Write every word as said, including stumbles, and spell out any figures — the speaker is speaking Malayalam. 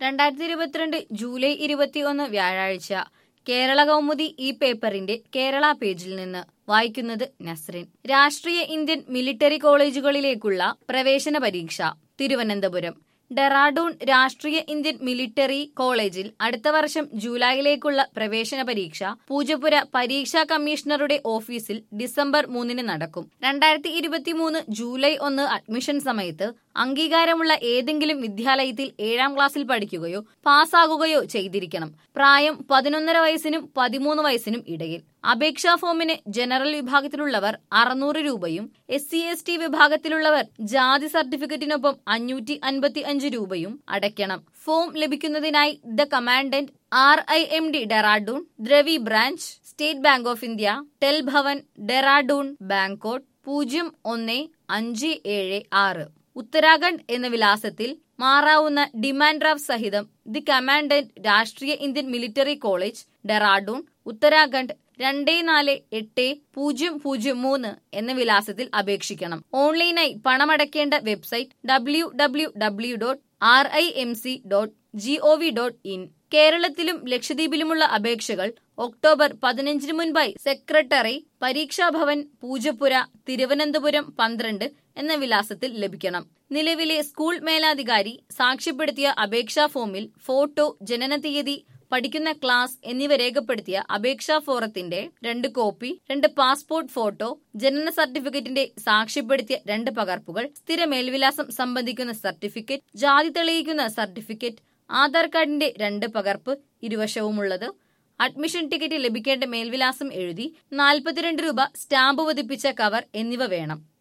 രണ്ടായിരത്തി ഇരുപത്തിരണ്ട് ജൂലൈ ഇരുപത്തി ഒന്ന് വ്യാഴാഴ്ച കേരള കൗമുദി ഈ പേപ്പറിന്റെ കേരള പേജിൽ നിന്ന് വായിക്കുന്നത് നസ്രിൻ. രാഷ്ട്രീയ ഇന്ത്യൻ മിലിറ്ററി കോളേജുകളിലേക്കുള്ള പ്രവേശന പരീക്ഷ തിരുവനന്തപുരം. ഡെറാഡൂൺ രാഷ്ട്രീയ ഇന്ത്യൻ മിലിറ്ററി കോളേജിൽ അടുത്ത വർഷം ജൂലൈയിലേക്കുള്ള പ്രവേശന പരീക്ഷ പൂജപ്പുര പരീക്ഷാ കമ്മീഷണറുടെ ഓഫീസിൽ ഡിസംബർ മൂന്നിന് നടക്കും. രണ്ടായിരത്തി ഇരുപത്തിമൂന്ന് ജൂലൈ ഒന്ന് അഡ്മിഷൻ സമയത്ത് അംഗീകാരമുള്ള ഏതെങ്കിലും വിദ്യാലയത്തിൽ ഏഴാം ക്ലാസ്സിൽ പഠിക്കുകയോ പാസ്സാകുകയോ ചെയ്തിരിക്കണം. പ്രായം പതിനൊന്നര വയസ്സിനും പതിമൂന്ന് വയസ്സിനും ഇടയിൽ. അപേക്ഷാ ഫോമിന് ജനറൽ വിഭാഗത്തിലുള്ളവർ അറുന്നൂറ് രൂപയും എസ് സി എസ് ടി വിഭാഗത്തിലുള്ളവർ ജാതി സർട്ടിഫിക്കറ്റിനൊപ്പം അഞ്ഞൂറ്റി അൻപത്തി അഞ്ച് രൂപയും അടയ്ക്കണം. ഫോം ലഭിക്കുന്നതിനായി the commandant, R I M D Dehradun, ദ്രവി branch, State Bank of India, Tel Bhavan, Dehradun, bank code പൂജ്യം ഒന്ന് അഞ്ച് ഏഴ് ആറ്, ഉത്തരാഖണ്ഡ് എന്ന വിലാസത്തിൽ മാറാവുന്ന ഡിമാൻഡ് ഡ്രാഫ്റ്റ് സഹിതം the commandant Rashtriya Indian Military College, Dehradun, Uttarakhand രണ്ട് നാല് എട്ട് പൂജ്യം പൂജ്യം മൂന്ന് എന്ന വിലാസത്തിൽ അപേക്ഷിക്കണം. ഓൺലൈനായി പണമടയ്ക്കേണ്ട website W W W dot R I M C dot G O V dot in. കേരളത്തിലും ലക്ഷദ്വീപിലുമുള്ള അപേക്ഷകൾ ഒക്ടോബർ പതിനഞ്ചിന് മുൻപായി സെക്രട്ടറി, പരീക്ഷാഭവൻ, പൂജപ്പുര, തിരുവനന്തപുരം പന്ത്രണ്ട് എന്ന വിലാസത്തിൽ ലഭിക്കണം. നിലവിലെ സ്കൂൾ മേലാധികാരി സാക്ഷ്യപ്പെടുത്തിയ അപേക്ഷാ ഫോമിൽ ഫോട്ടോ, ജനനതീയതി, പഠിക്കുന്ന ക്ലാസ് എന്നിവ രേഖപ്പെടുത്തിയ അപേക്ഷാ ഫോറത്തിന്റെ രണ്ട് കോപ്പി, രണ്ട് പാസ്പോർട്ട് ഫോട്ടോ, ജനന സർട്ടിഫിക്കറ്റിന്റെ സാക്ഷ്യപ്പെടുത്തിയ രണ്ട് പകർപ്പുകൾ, സ്ഥിര മേൽവിലാസം സംബന്ധിക്കുന്ന സർട്ടിഫിക്കറ്റ്, ജാതി തെളിയിക്കുന്ന സർട്ടിഫിക്കറ്റ്, ആധാർ കാർഡിന്റെ രണ്ട് പകർപ്പ് ഇരുവശവുമുള്ളത്, അഡ്മിഷൻ ടിക്കറ്റ് ലഭിക്കേണ്ട മേൽവിലാസം എഴുതി നാൽപ്പത്തിരണ്ട് രൂപ സ്റ്റാമ്പ് പതിപ്പിച്ച കവർ എന്നിവ വേണം.